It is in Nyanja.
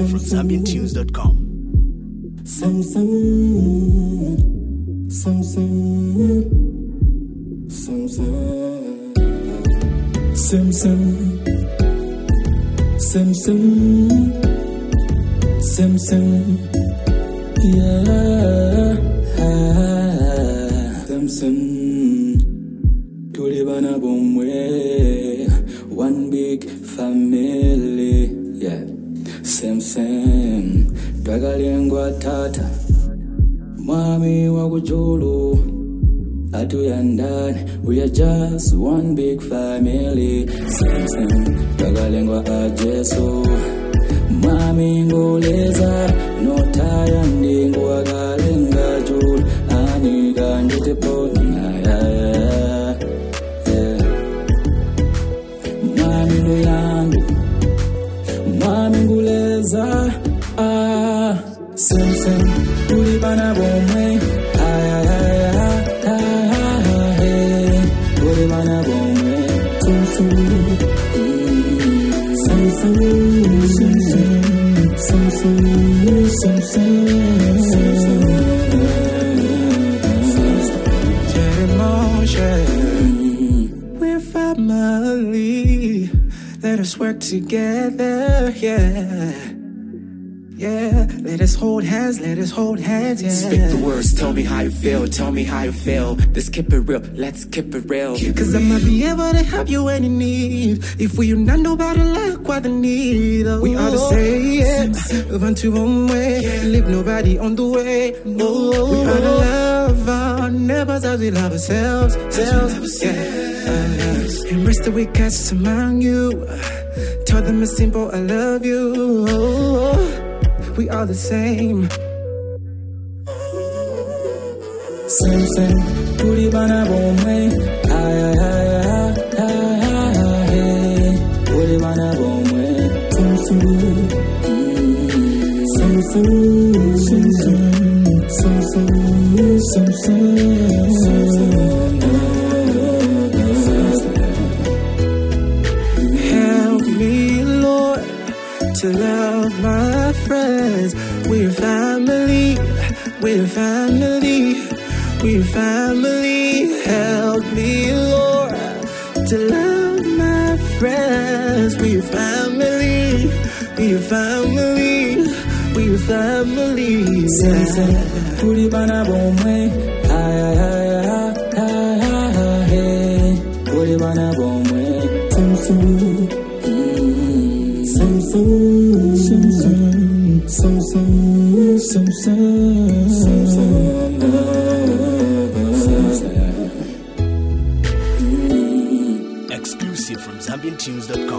Exclusive from ZambianTunes.com. Tulibana bomwe, one big family, yeah. Same, twakalengwa tata, mwami wakujulu, atuyandane, we are just one big family. Same, twakalengwa ajesu, mwami ngoleza, notaya ndingu wakalenga julu, anika nditepona, yeah. Mwami nguyangu, mwami nguleza, same, tulibana bomwe, tulibana bomwe, We're family. Let us work together, yeah. Yeah, let us hold hands, yeah. Speak the words, tell me how you feel, Let's keep it real, let's keep it real. Cause I might be able to help you when you need. If we unite, nobody like what they need. Oh, we ought to say it, run to one way, leave nobody on the way. Oh, we ought to love our neighbors as we love ourselves. Embrace the weakest among you. Tell them it's simple, I love you. Oh, we are the same. Same, tulibana bomwe, tulibana bomwe, Help me, Lord, to love my friends. We're family, we're family, we're family. Help me, Lord, to love my friends. We're family, we're family, we're family. same, tulibana bomwe, tulibana bomwe, Exclusive from ZambianTunes.com.